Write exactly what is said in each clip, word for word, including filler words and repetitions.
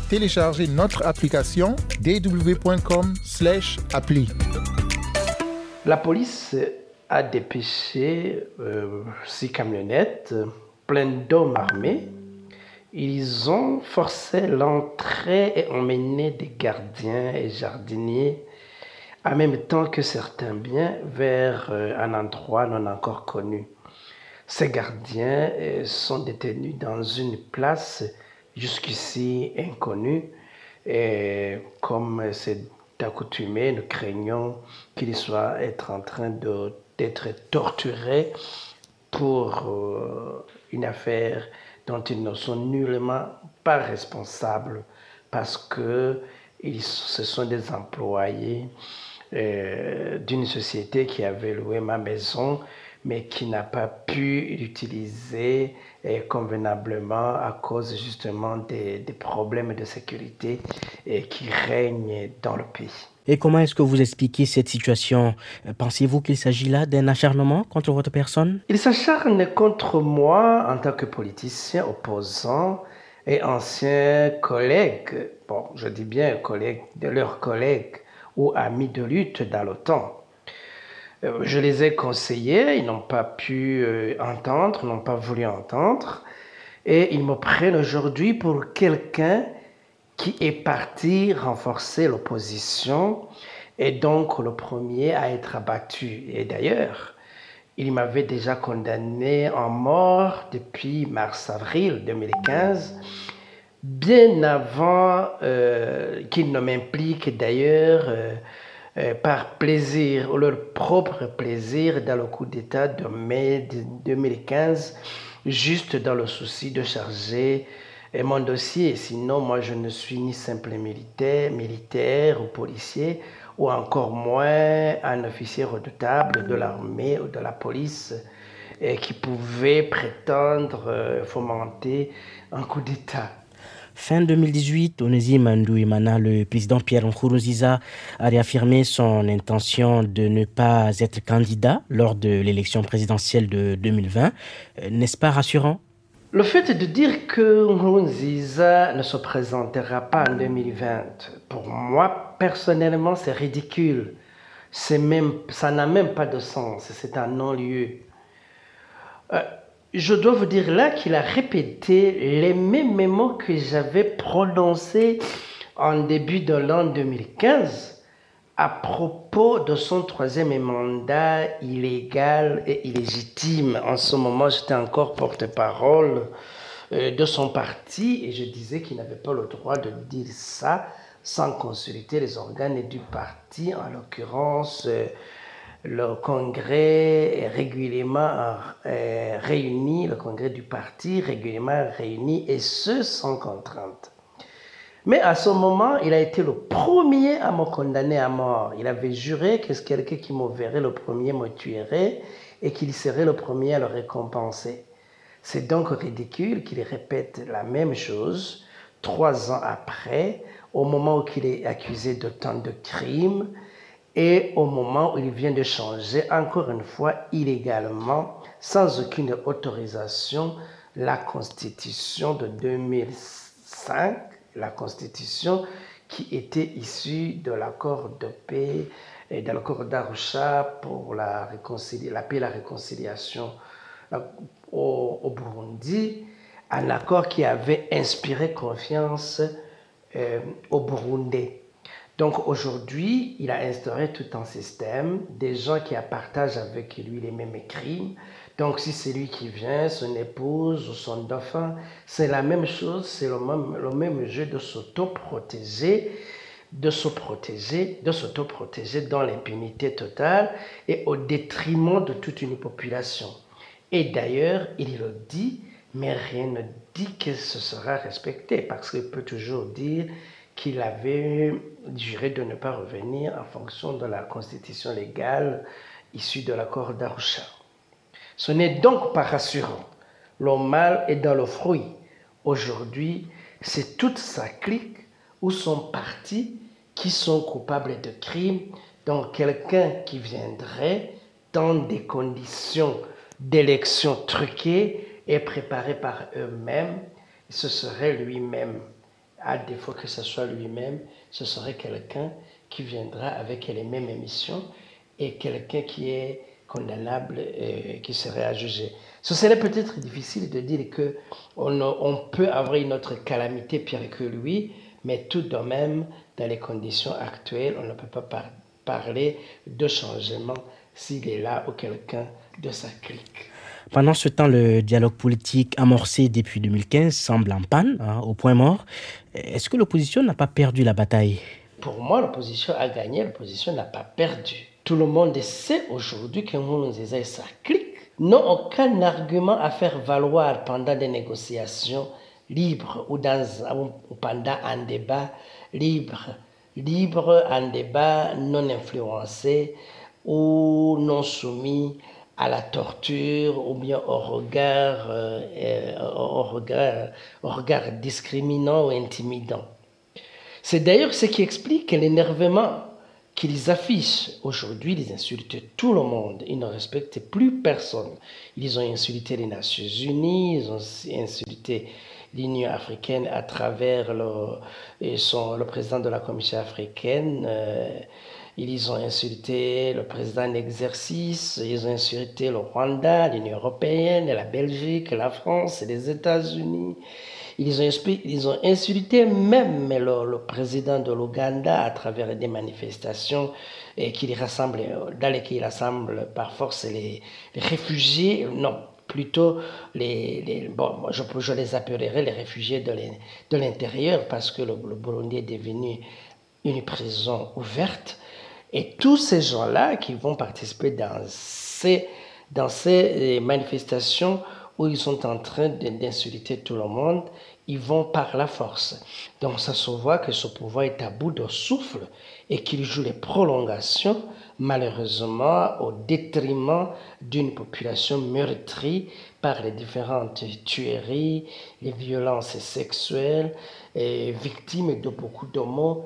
télécharger notre application d w point com slash appli. La police a dépêché euh, six camionnettes pleines d'hommes armés. Ils ont forcé l'entrée et emmené des gardiens et jardiniers en même temps que certains biens vers euh, un endroit non encore connu. Ces gardiens euh, sont détenus dans une place jusqu'ici inconnue et comme c'est accoutumé, nous craignons qu'ils soient être en train de, d'être torturés pour euh, une affaire dont ils ne sont nullement pas responsables parce que ils, ce sont des employés euh, d'une société qui avait loué ma maison mais qui n'a pas pu l'utiliser eh, convenablement à cause justement des, des problèmes de sécurité eh, qui règnent dans le pays. Et comment est-ce que vous expliquez cette situation? Pensez-vous qu'il s'agit là d'un acharnement contre votre personne? Ils s'acharnent contre moi en tant que politicien opposant et ancien collègue, bon, je dis bien collègue de leurs collègues ou amis de lutte dans l'OTAN. Je les ai conseillés, ils n'ont pas pu entendre, n'ont pas voulu entendre, et ils me prennent aujourd'hui pour quelqu'un qui est parti renforcer l'opposition et donc le premier à être abattu. Et d'ailleurs, il m'avait déjà condamné en mort depuis mars-avril deux mille quinze, bien avant euh, qu'il ne m'implique d'ailleurs euh, Euh, par plaisir, ou leur propre plaisir dans le coup d'État de mai deux mille quinze, juste dans le souci de charger euh, mon dossier. Sinon, moi, je ne suis ni simple militaire, militaire ou policier, ou encore moins un officier redoutable de l'armée ou de la police euh, qui pouvait prétendre euh, fomenter un coup d'État. Fin deux mille dix-huit, Onésime Nduimana, le président Pierre Nkurunziza, a réaffirmé son intention de ne pas être candidat lors de l'élection présidentielle de deux mille vingt. N'est-ce pas rassurant? Le fait de dire que Nkurunziza ne se présentera pas en deux mille vingt, pour moi, personnellement, c'est ridicule. C'est même, ça n'a même pas de sens, c'est un non-lieu. Euh, Je dois vous dire là qu'il a répété les mêmes mots que j'avais prononcés en début de l'an deux mille quinze à propos de son troisième mandat illégal et illégitime. En ce moment, j'étais encore porte-parole de son parti et je disais qu'il n'avait pas le droit de dire ça sans consulter les organes du parti, en l'occurrence le congrès est régulièrement euh, réuni, le congrès du parti régulièrement réuni, et ce sans contrainte. Mais à ce moment, il a été le premier à me condamner à mort. Il avait juré que quelqu'un qui me verrait le premier me tuerait et qu'il serait le premier à le récompenser. C'est donc ridicule qu'il répète la même chose trois ans après, au moment où il est accusé de tant de crimes, et au moment où il vient de changer, encore une fois, illégalement, sans aucune autorisation, la Constitution de deux mille cinq, la Constitution qui était issue de l'accord de paix et de l'accord d'Arusha pour la, réconcilia- la paix et la réconciliation au, au Burundi, un accord qui avait inspiré confiance euh, aux Burundais. Donc aujourd'hui, il a instauré tout un système, des gens qui partagent avec lui les mêmes crimes. Donc si c'est lui qui vient, son épouse ou son dauphin, c'est la même chose, c'est le même, le même jeu de s'auto-protéger, de se protéger, de s'auto-protéger dans l'impunité totale et au détriment de toute une population. Et d'ailleurs, il le dit, mais rien ne dit que ce sera respecté, parce qu'il peut toujours dire qu'il avait juré de ne pas revenir en fonction de la constitution légale issue de l'accord d'Arusha. Ce n'est donc pas rassurant. Le mal est dans le fruit. Aujourd'hui, c'est toute sa clique ou son parti qui sont coupables de crimes, donc quelqu'un qui viendrait dans des conditions d'élection truquées et préparées par eux-mêmes, ce serait lui-même à défaut que ce soit lui-même, ce serait quelqu'un qui viendra avec les mêmes émissions et quelqu'un qui est condamnable et qui serait à juger. Ce serait peut-être difficile de dire qu'on on peut avoir une autre calamité pire que lui, mais tout de même, dans les conditions actuelles, on ne peut pas par- parler de changement s'il est là ou quelqu'un de sa clique. Pendant ce temps, le dialogue politique amorcé depuis deux mille quinze semble en panne, hein, au point mort. Est-ce que l'opposition n'a pas perdu la bataille? Pour moi, l'opposition a gagné, l'opposition n'a pas perdu. Tout le monde sait aujourd'hui que Nkurunziza et sa clique n'ont aucun argument à faire valoir pendant des négociations libres ou, dans, ou pendant un débat libre, libre, un débat non influencé ou non soumis à la torture ou bien au regard, euh, au regard, au regard discriminant ou intimidant. C'est d'ailleurs ce qui explique l'énervement qu'ils affichent. Aujourd'hui, ils insultent tout le monde. Ils ne respectent plus personne. Ils ont insulté les Nations Unies, ils ont insulté l'Union africaine à travers le, son, le président de la Commission africaine. Euh, ils ont insulté le président en exercice. Ils ont insulté le Rwanda, l'Union européenne, la Belgique, la France et les États-Unis. Ils ont, ils ont insulté même le, le président de l'Ouganda à travers des manifestations et qui rassemblent, dans lesquelles ils rassemblent par force les, les réfugiés, non, plutôt les, les bon, je, je les appellerai les réfugiés de l'intérieur parce que le, le Burundi est devenu une prison ouverte. Et tous ces gens-là qui vont participer dans ces, dans ces manifestations où ils sont en train d'insulter tout le monde, ils vont par la force. Donc ça se voit que ce pouvoir est à bout de souffle et qu'il joue les prolongations, malheureusement, au détriment d'une population meurtrie par les différentes tueries, les violences sexuelles, et victimes de beaucoup de maux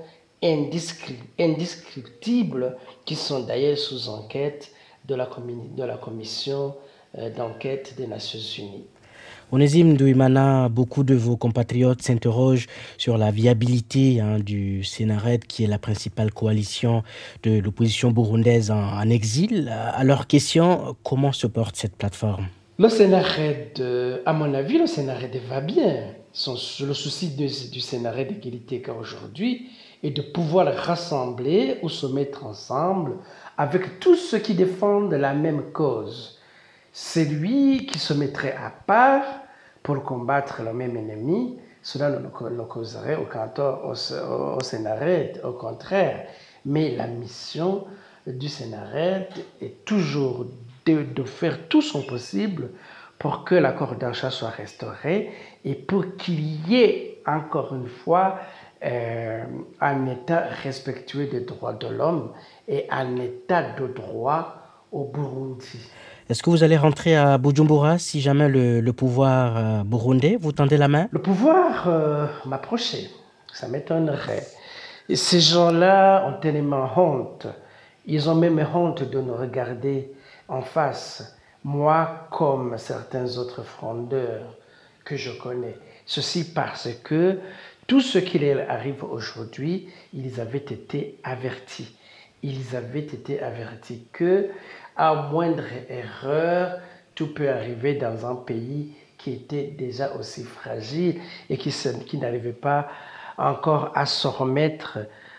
indescriptibles qui sont d'ailleurs sous enquête de la, de la commission d'enquête des Nations Unies. Onésime Nduimana, beaucoup de vos compatriotes s'interrogent sur la viabilité hein, du Sénarède, qui est la principale coalition de l'opposition burundaise en, en exil. À leur question, comment se porte cette plateforme? Le Sénarède, à mon avis, le Sénarède va bien. Son, le souci de, du Sénarède d'égalité qu'aujourd'hui est de pouvoir rassembler ou se mettre ensemble avec tous ceux qui défendent la même cause. C'est lui qui se mettrait à part pour combattre le même ennemi. Cela ne causerait aucun tort au, au, au Sénarède, au contraire. Mais la mission du Sénarède est toujours de, de faire tout son possible pour que l'accord d'achat soit restauré et pour qu'il y ait encore une fois euh, un État respectueux des droits de l'homme et un État de droit au Burundi. Est-ce que vous allez rentrer à Bujumbura si jamais le, le pouvoir euh, burundais vous tendez la main? Le pouvoir euh, m'approchait, ça m'étonnerait. Et ces gens-là ont tellement honte. Ils ont même honte de nous regarder en face. Moi, comme certains autres frondeurs que je connais. Ceci parce que tout ce qui leur arrive aujourd'hui, ils avaient été avertis. Ils avaient été avertis que à moindre erreur, tout peut arriver dans un pays qui était déjà aussi fragile et qui, qui n'arrivait pas encore à se remettre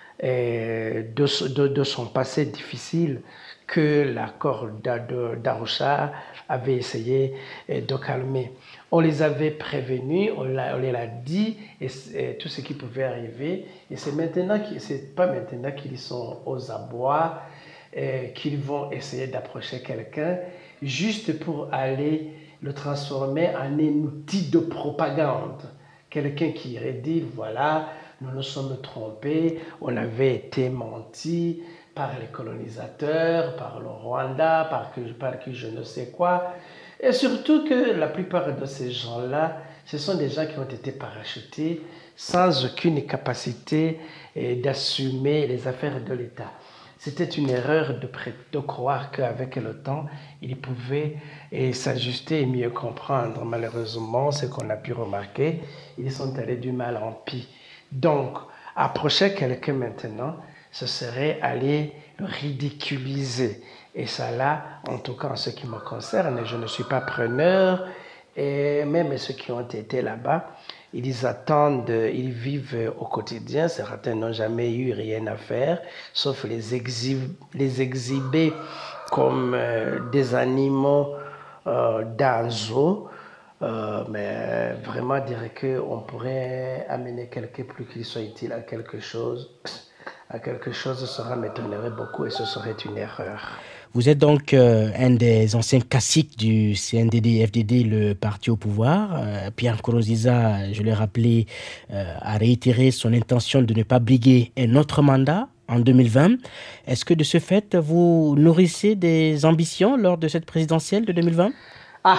euh, de, de, de son passé difficile que l'accord d'Arusha avait essayé de calmer. On les avait prévenus, on, on les a dit et, et tout ce qui pouvait arriver. Et c'est maintenant, c'est pas maintenant qu'ils sont aux abois, et qu'ils vont essayer d'approcher quelqu'un juste pour aller le transformer en un outil de propagande. Quelqu'un qui irait dire, voilà, nous nous sommes trompés, on avait été menti par les colonisateurs, par le Rwanda, par, que, par qui je ne sais quoi. Et surtout que la plupart de ces gens-là, ce sont des gens qui ont été parachutés sans aucune capacité d'assumer les affaires de l'État. C'était une erreur de, de croire qu'avec le temps, ils pouvaient s'ajuster et mieux comprendre. Malheureusement, ce qu'on a pu remarquer, ils sont allés du mal en pis. Donc, approcher quelqu'un maintenant, ce serait aller le ridiculiser. Et ça là, en tout cas en ce qui me concerne, je ne suis pas preneur, et même ceux qui ont été là-bas, ils attendent, ils vivent au quotidien, certains n'ont jamais eu rien à faire, sauf les, exhib les exhiber comme euh, des animaux euh, dans un zoo. Euh, mais vraiment dire qu'on pourrait amener quelqu'un plus qu'il soit utile à quelque chose, à quelque chose, cela m'étonnerait beaucoup et ce serait une erreur. Vous êtes donc euh, un des anciens caciques du C N D D F D D, le parti au pouvoir. Euh, Pierre Nkurunziza, je l'ai rappelé, euh, a réitéré son intention de ne pas briguer un autre mandat en deux mille vingt. Est-ce que de ce fait, vous nourrissez des ambitions lors de cette présidentielle de deux mille vingt? Ah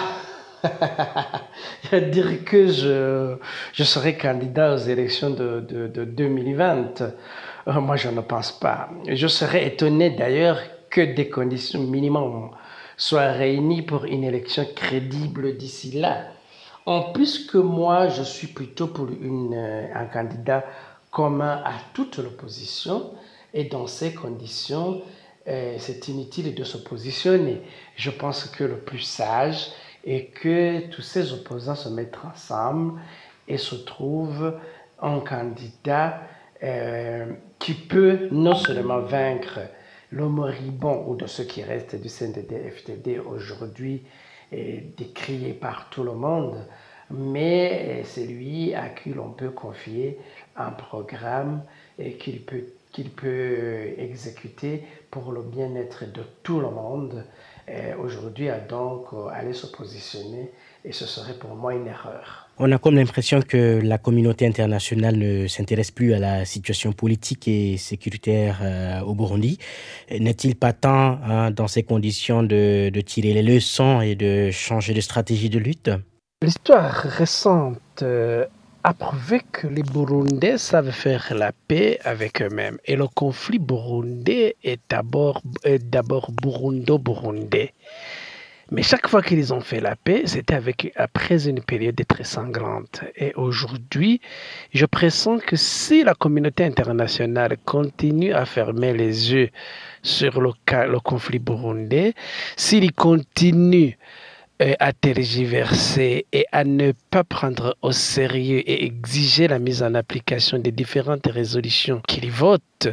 dire que je, je serai candidat aux élections de, de, de deux mille vingt, euh, moi je ne pense pas. Je serais étonné d'ailleurs que des conditions minimum soient réunies pour une élection crédible d'ici là. En plus que moi, je suis plutôt pour une, un candidat commun à toute l'opposition et dans ces conditions, euh, c'est inutile de se positionner. Je pense que le plus sage est que tous ces opposants se mettent ensemble et se trouvent un candidat euh, qui peut non seulement vaincre le moribond ou de ceux qui restent du C N D D F D D aujourd'hui décrié par tout le monde, mais c'est lui à qui l'on peut confier un programme et qu'il peut, qu'il peut exécuter pour le bien-être de tout le monde. Aujourd'hui, à donc aller se positionner et ce serait pour moi une erreur. On a comme l'impression que la communauté internationale ne s'intéresse plus à la situation politique et sécuritaire euh, au Burundi. N'est-il pas temps, hein, dans ces conditions, de, de tirer les leçons et de changer de stratégie de lutte? L'histoire récente euh, a prouvé que les Burundais savent faire la paix avec eux-mêmes. Et le conflit burundais est d'abord d'abord burundo-burundais. Mais chaque fois qu'ils ont fait la paix, c'était avec, après une période très sanglante. Et aujourd'hui, je pressens que si la communauté internationale continue à fermer les yeux sur le, cas, le conflit burundais, s'il continue euh, à tergiverser et à ne pas prendre au sérieux et exiger la mise en application des différentes résolutions qu'ils votent,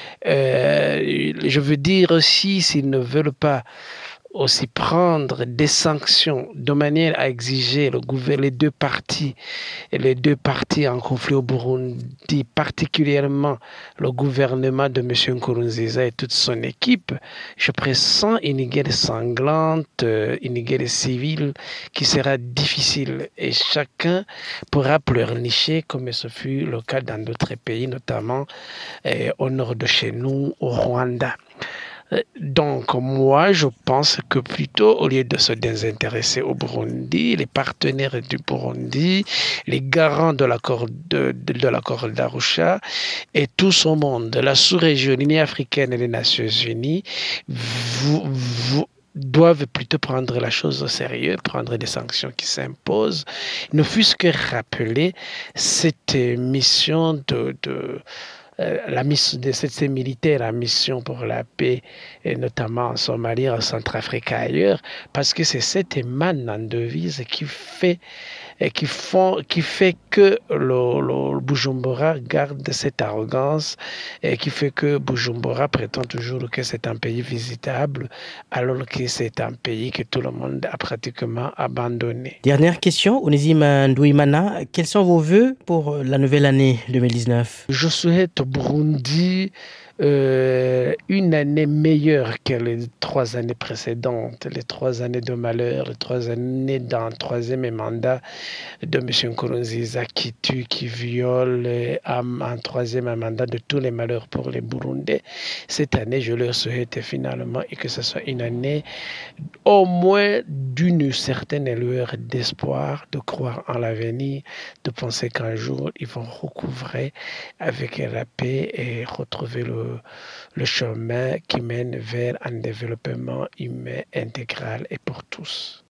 euh, je veux dire aussi s'ils ne veulent pas aussi prendre des sanctions de manière à exiger le gouvernement, les deux parties, les deux parties en conflit au Burundi, particulièrement le gouvernement de M. Nkurunziza et toute son équipe, je pressens une guerre sanglante, une guerre civile qui sera difficile et chacun pourra pleurnicher comme ce fut le cas dans d'autres pays, notamment eh, au nord de chez nous, au Rwanda. Donc, moi, je pense que plutôt, au lieu de se désintéresser au Burundi, les partenaires du Burundi, les garants de l'accord de, de, de l'accord d'Arusha et tout son monde, la sous-région, l'Union africaine et les Nations unies, vous, vous, doivent plutôt prendre la chose au sérieux, prendre des sanctions qui s'imposent, ne fût-ce que rappeler cette mission de... de la mission de ces militaires, la mission pour la paix, et notamment en Somalie, en Centrafrique et ailleurs, parce que c'est cette manne en devise qui fait, qui font, qui fait que le, le Bujumbura garde cette arrogance et qui fait que Bujumbura prétend toujours que c'est un pays visitable, alors que c'est un pays que tout le monde a pratiquement abandonné. Dernière question, Onésime Nduimana, quels sont vos vœux pour la nouvelle année deux mille dix-neuf? Je souhaite au Burundi euh, une année meilleure que les trois années précédentes, les trois années de malheur, les trois années d'un troisième mandat de M. Nkurunziza qui tue, qui viole, un, un troisième mandat de tous les malheurs pour les Burundais. Cette année, je leur souhaite finalement et que ce soit une année au moins d'une certaine lueur d'espoir, de croire en l'avenir, de penser qu'un jour, ils vont recouvrer avec la paix et retrouver le le chemin qui mène vers un développement humain intégral et pour tous.